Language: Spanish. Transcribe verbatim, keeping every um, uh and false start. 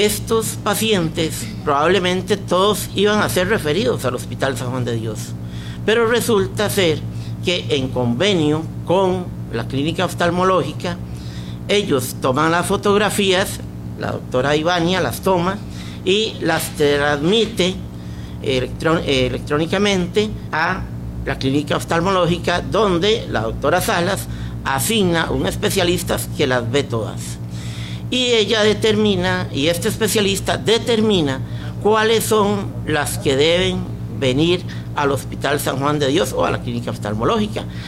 estos pacientes probablemente todos iban a ser referidos al Hospital San Juan de Dios, pero resulta ser que en convenio con la clínica oftalmológica, ellos toman las fotografías, la doctora Ivania las toma y las transmite electrón, electrónicamente a la clínica oftalmológica, donde la doctora Salas asigna un especialista que las ve todas. Y ella determina, y este especialista determina cuáles son las que deben venir al Hospital San Juan de Dios o a la clínica oftalmológica.